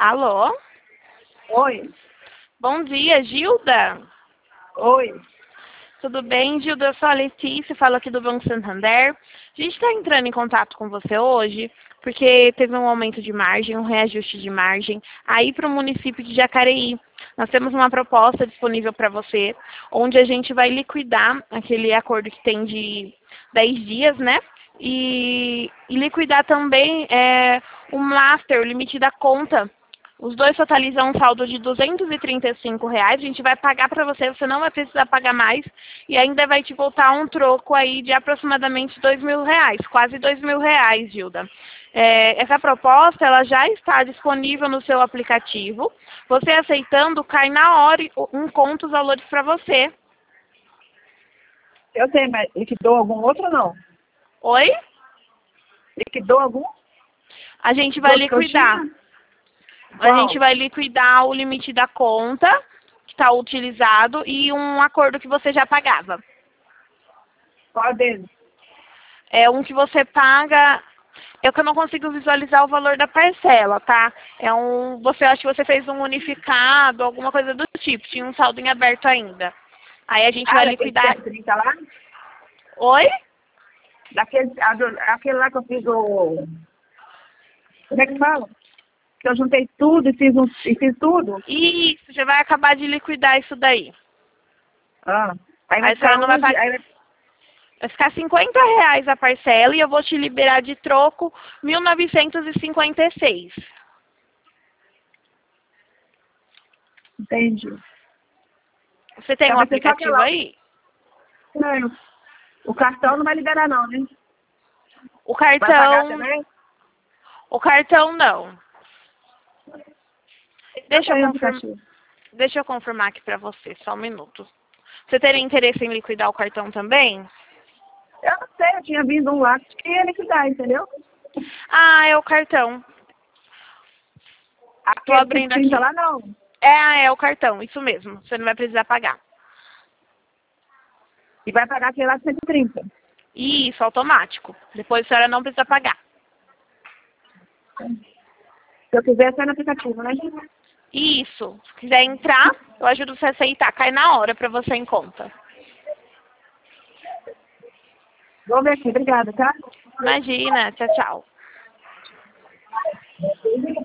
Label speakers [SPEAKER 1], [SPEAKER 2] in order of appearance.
[SPEAKER 1] Alô?
[SPEAKER 2] Oi.
[SPEAKER 1] Bom dia, Gilda.
[SPEAKER 2] Oi.
[SPEAKER 1] Tudo bem, Gilda? Eu sou a Letícia, falo aqui do Banco Santander. A gente está entrando em contato com você hoje porque teve um aumento de margem, um reajuste de margem aí para o município de Jacareí. Nós temos uma proposta disponível para você, onde a gente vai liquidar aquele acordo que tem de 10 dias, né? E liquidar também o master, o limite da conta. Os dois totalizam um saldo de R$ 235. A gente vai pagar para você, você não vai precisar pagar mais. E ainda vai te voltar um troco aí de aproximadamente R$ 2.000, quase R$ 2.000, Gilda. Essa proposta ela já está disponível no seu aplicativo. Você aceitando, cai na hora um conto os valores para você.
[SPEAKER 2] Eu tenho, mas liquidou algum outro ou não?
[SPEAKER 1] Oi?
[SPEAKER 2] Liquidou algum?
[SPEAKER 1] A gente vai
[SPEAKER 2] Outro que eu
[SPEAKER 1] liquidar.
[SPEAKER 2] tinha?
[SPEAKER 1] A
[SPEAKER 2] Qual?
[SPEAKER 1] gente vai liquidar o limite da conta que está utilizado e um acordo que você já pagava.
[SPEAKER 2] Qual deles?
[SPEAKER 1] É um que você paga. É que eu não consigo visualizar o valor da parcela, tá? Você acha que você fez um unificado, alguma coisa do tipo, tinha um saldo em aberto ainda. Aí a gente vai
[SPEAKER 2] Daquele
[SPEAKER 1] liquidar.
[SPEAKER 2] 130 lá?
[SPEAKER 1] Oi?
[SPEAKER 2] Aquele lá que eu fiz o... Como é que fala? Que eu juntei tudo e fiz tudo.
[SPEAKER 1] Isso, você vai acabar de liquidar isso daí.
[SPEAKER 2] Ah. Aí vai
[SPEAKER 1] Aí a senhora
[SPEAKER 2] ficar
[SPEAKER 1] não vai pagar. Vai ficar R$ 50 a parcela e eu vou te liberar de troco 1.956.
[SPEAKER 2] Entendi.
[SPEAKER 1] Você tem
[SPEAKER 2] Então
[SPEAKER 1] um
[SPEAKER 2] vai ser só
[SPEAKER 1] aplicativo
[SPEAKER 2] aquela...
[SPEAKER 1] aí?
[SPEAKER 2] Não. O cartão não vai liberar não, né?
[SPEAKER 1] O
[SPEAKER 2] Vai pagar
[SPEAKER 1] cartão.
[SPEAKER 2] também?
[SPEAKER 1] O cartão não.
[SPEAKER 2] Eu
[SPEAKER 1] Deixa eu
[SPEAKER 2] tenho
[SPEAKER 1] confirmar.
[SPEAKER 2] aplicativo.
[SPEAKER 1] Deixa eu confirmar aqui pra você, só um minuto. Você teria interesse em liquidar o cartão também?
[SPEAKER 2] Eu não sei, eu tinha vindo um lá que ia liquidar, entendeu?
[SPEAKER 1] Ah, é o cartão. Tô
[SPEAKER 2] Aquele
[SPEAKER 1] abrindo
[SPEAKER 2] 130
[SPEAKER 1] aqui.
[SPEAKER 2] lá não.
[SPEAKER 1] É o cartão, isso mesmo. Você não vai precisar pagar.
[SPEAKER 2] E vai pagar aquele lá de 130.
[SPEAKER 1] Isso, automático. Depois a senhora não precisa pagar.
[SPEAKER 2] Se eu quiser, sai no aplicativo, né?
[SPEAKER 1] Isso. Se quiser entrar, eu ajudo você a aceitar. Cai na hora pra você em conta.
[SPEAKER 2] Vou ver aqui, obrigada, tá?
[SPEAKER 1] Imagina. Tchau, tchau.